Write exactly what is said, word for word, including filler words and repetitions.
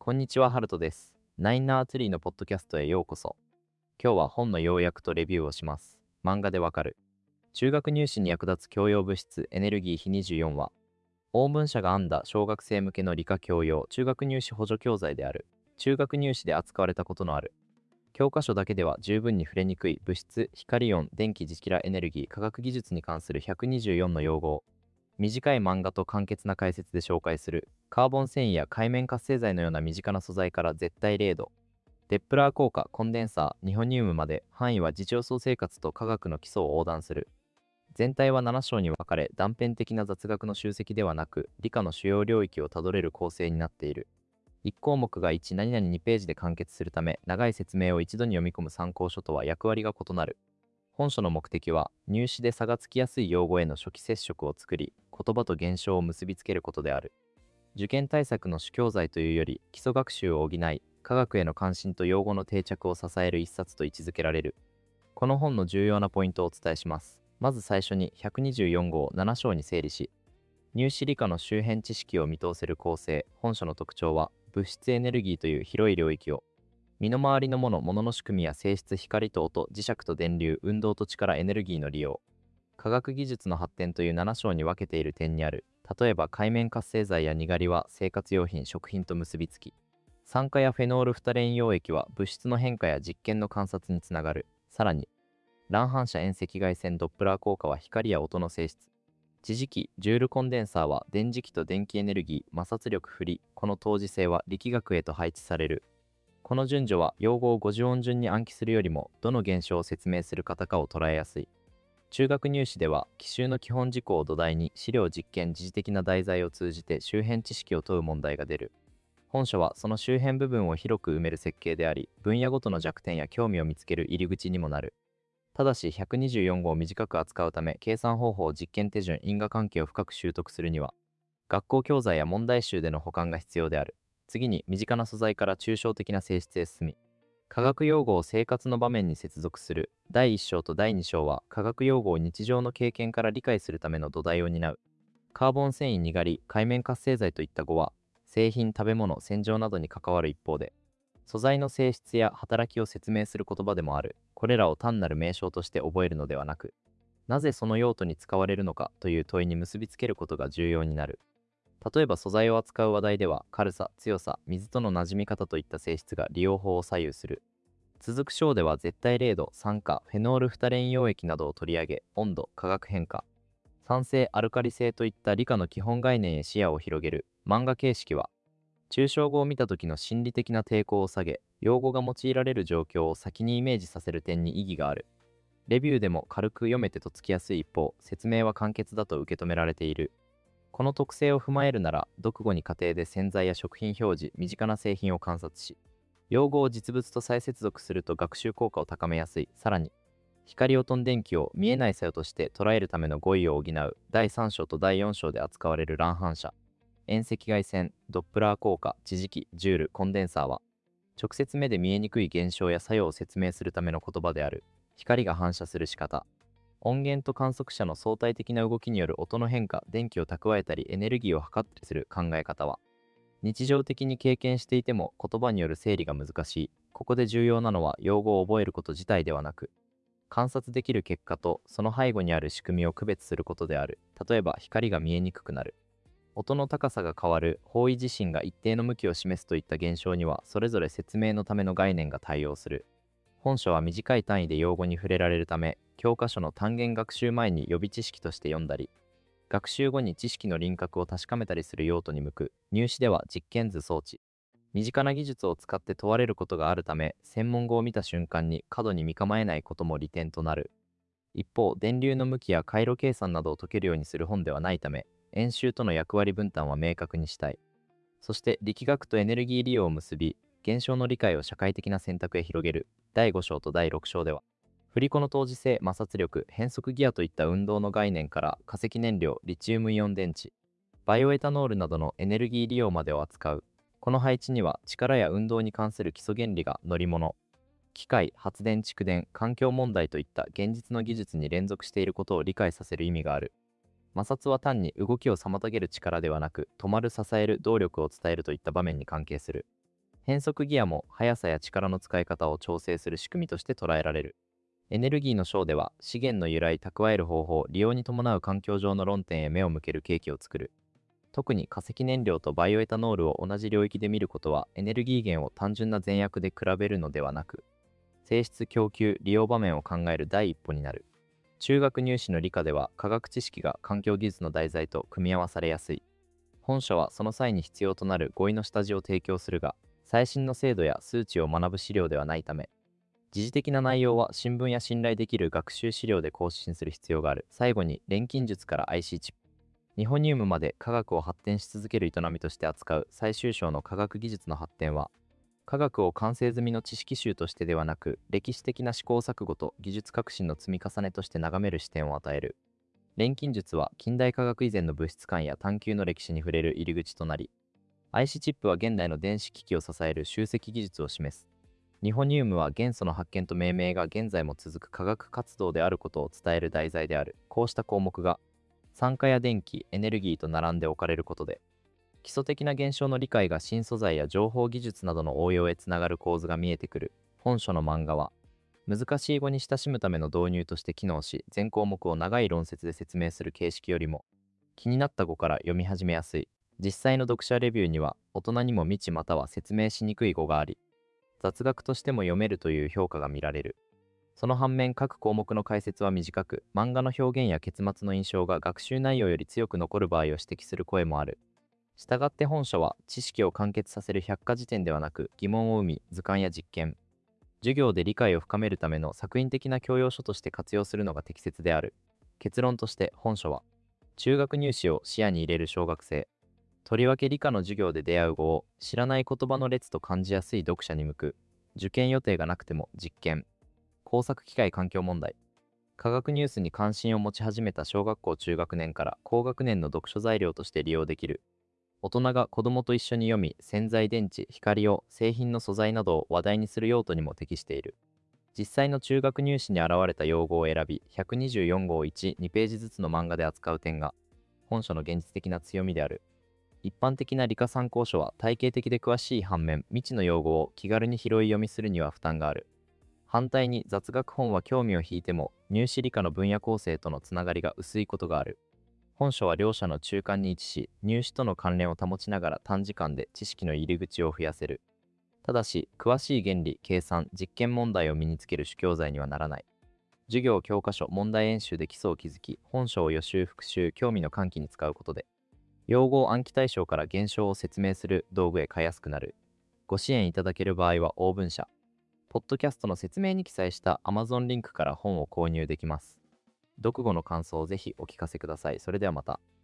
こんにちは、ハルトです。ナインナーツリーのポッドキャストへようこそ。今日は本の要約とレビューをします。漫画でわかる。中学入試に役立つ教養物質エネルギー比にじゅうよんは、オウムン社が編んだ小学生向けの理科教養中学入試補助教材である。中学入試で扱われたことのある。教科書だけでは十分に触れにくい物質、光イオン、電気磁気ラエネルギー、科学技術に関するひゃくにじゅうよんの用語を短い漫画と簡潔な解説で紹介する。カーボン繊維や海面活性剤のような身近な素材から絶対零度、デップラー効果、コンデンサー、ニホニウムまで範囲は自重層生活と科学の基礎を横断する。全体はなな章に分かれ、断片的な雑学の集積ではなく、理科の主要領域をたどれる構成になっている。いち項目がいち何々にページで完結するため、長い説明を一度に読み込む参考書とは役割が異なる。本書の目的は、入試で差がつきやすい用語への初期接触を作り、言葉と現象を結びつけることである。受験対策の主教材というより、基礎学習を補い、科学への関心と用語の定着を支える一冊と位置づけられる。この本の重要なポイントをお伝えします。まず最初にひゃくにじゅうよん号をなな章に整理し、入試理科の周辺知識を見通せる構成。本書の特徴は、物質エネルギーという広い領域を、身の回りのもの、ものの仕組みや性質、光と音、磁石と電流、運動と力、エネルギーの利用、科学技術の発展というなな章に分けている点にある。例えば海面活性剤やにがりは生活用品、食品と結びつき、酸化やフェノールフタレイン溶液は物質の変化や実験の観察につながる。さらに、乱反射遠赤外線ドップラー効果は光や音の性質、地磁気、ジュールコンデンサーは電磁気と電気エネルギー、摩擦力、振り、この等次性は力学へと配置される。この順序は用語を五十音順に暗記するよりも、どの現象を説明する方かを捉えやすい。中学入試では、奇襲の基本事項を土台に資料実験時事的な題材を通じて周辺知識を問う問題が出る。本書はその周辺部分を広く埋める設計であり、分野ごとの弱点や興味を見つける入り口にもなる。ただしひゃくにじゅうよん号を短く扱うため、計算方法、実験手順、因果関係を深く習得するには、学校教材や問題集での保管が必要である。次に、身近な素材から抽象的な性質へ進み、科学用語を生活の場面に接続する。だいいち章とだいに章は、科学用語を日常の経験から理解するための土台を担う。カーボン繊維、にがり、海面活性剤といった語は、製品、食べ物、洗浄などに関わる一方で、素材の性質や働きを説明する言葉でもある。これらを単なる名称として覚えるのではなく、なぜその用途に使われるのかという問いに結びつけることが重要になる。例えば素材を扱う話題では、軽さ、強さ、水との馴染み方といった性質が利用法を左右する。続く章では絶対零度、酸化、フェノールフタレイン溶液などを取り上げ、温度、化学変化、酸性、アルカリ性といった理科の基本概念へ視野を広げる。漫画形式は、抽象語を見た時の心理的な抵抗を下げ、用語が用いられる状況を先にイメージさせる点に意義がある。レビューでも軽く読めてとっつきやすい一方、説明は簡潔だと受け止められている。この特性を踏まえるなら、読後に家庭で洗剤や食品表示、身近な製品を観察し、用語を実物と再接続すると学習効果を高めやすい。さらに、光を飛ん電気を見えない作用として捉えるための語彙を補う。だいさん章とだいよん章で扱われる乱反射、遠赤外線、ドップラー効果、地磁気、ジュール、コンデンサーは、直接目で見えにくい現象や作用を説明するための言葉である。光が反射する仕方、音源と観測者の相対的な動きによる音の変化、電気を蓄えたりエネルギーを測ったりする考え方は、日常的に経験していても言葉による整理が難しい。ここで重要なのは用語を覚えること自体ではなく、観察できる結果とその背後にある仕組みを区別することである。例えば光が見えにくくなる、音の高さが変わる、方位自身が一定の向きを示すといった現象には、それぞれ説明のための概念が対応する。本書は短い単位で用語に触れられるため、教科書の単元学習前に予備知識として読んだり、学習後に知識の輪郭を確かめたりする用途に向く。入試では実験図装置、身近な技術を使って問われることがあるため、専門語を見た瞬間に過度に見構えないことも利点となる。一方、電流の向きや回路計算などを解けるようにする本ではないため、演習との役割分担は明確にしたい。そして力学とエネルギー利用を結び、現象の理解を社会的な選択へ広げる。だいご章とだいろく章では、振り子の等次性、摩擦力、変速ギアといった運動の概念から化石燃料、リチウムイオン電池、バイオエタノールなどのエネルギー利用までを扱う。この配置には力や運動に関する基礎原理が乗り物、機械、発電、蓄電、環境問題といった現実の技術に連続していることを理解させる意味がある。摩擦は単に動きを妨げる力ではなく、止まる、支える、動力を伝えるといった場面に関係する。 変速ギアも速さや力の使い方を調整する仕組みとして捉えられる。エネルギーの章では、資源の由来、蓄える方法、利用に伴う環境上の論点へ目を向ける契機を作る。特に化石燃料とバイオエタノールを同じ領域で見ることは、エネルギー源を単純な善悪で比べるのではなく、性質、供給、利用場面を考える第一歩になる。中学入試の理科では、科学知識が環境技術の題材と組み合わされやすい。本書はその際に必要となる語彙の下地を提供するが、最新の制度や数値を学ぶ資料ではないため、時事的な内容は新聞や信頼できる学習資料で更新する必要がある。最後に、錬金術から アイシー チップ。ニホニウムまで科学を発展し続ける営みとして扱う最終章の科学技術の発展は、科学を完成済みの知識集としてではなく、歴史的な試行錯誤と技術革新の積み重ねとして眺める視点を与える。錬金術は近代科学以前の物質観や探求の歴史に触れる入り口となり、アイシー チップは現代の電子機器を支える集積技術を示す。ニホニウムは元素の発見と命名が現在も続く科学活動であることを伝える題材である。こうした項目が酸化や電気、エネルギーと並んで置かれることで、基礎的な現象の理解が新素材や情報技術などの応用へつながる構図が見えてくる。本書の漫画は、難しい語に親しむための導入として機能し、全項目を長い論説で説明する形式よりも、気になった語から読み始めやすい。実際の読者レビューには、大人にも未知または説明しにくい語があり、雑学としても読めるという評価が見られる。その反面、各項目の解説は短く、漫画の表現や結末の印象が学習内容より強く残る場合を指摘する声もある。したがって本書は、知識を完結させる百科事典ではなく、疑問を生み、図鑑や実験、授業で理解を深めるための作品的な教養書として活用するのが適切である。結論として本書は、中学入試を視野に入れる小学生、とりわけ理科の授業で出会う語を知らない言葉の列と感じやすい読者に向く。受験予定がなくても実験、工作機械環境問題、科学ニュースに関心を持ち始めた小学校中学年から高学年の読書材料として利用できる。大人が子供と一緒に読み、洗剤、電池、光を製品の素材などを話題にする用途にも適している。実際の中学入試に現れた用語を選び、ひゃくにじゅうよん号いち、にページずつの漫画で扱う点が本書の現実的な強みである。一般的な理科参考書は体系的で詳しい反面、未知の用語を気軽に拾い読みするには負担がある。反対に雑学本は興味を引いても入試理科の分野構成とのつながりが薄いことがある。本書は両者の中間に位置し、入試との関連を保ちながら短時間で知識の入り口を増やせる。ただし、詳しい原理、計算、実験問題を身につける主教材にはならない。授業、教科書、問題演習で基礎を築き、本書を予習、復習、興味の喚起に使うことで、用語を暗記対象から現象を説明する道具へ変えやすくなる。ご支援いただける場合は応文社、ポッドキャストの説明に記載した Amazon リンクから本を購入できます。読後の感想をぜひお聞かせください。それではまた。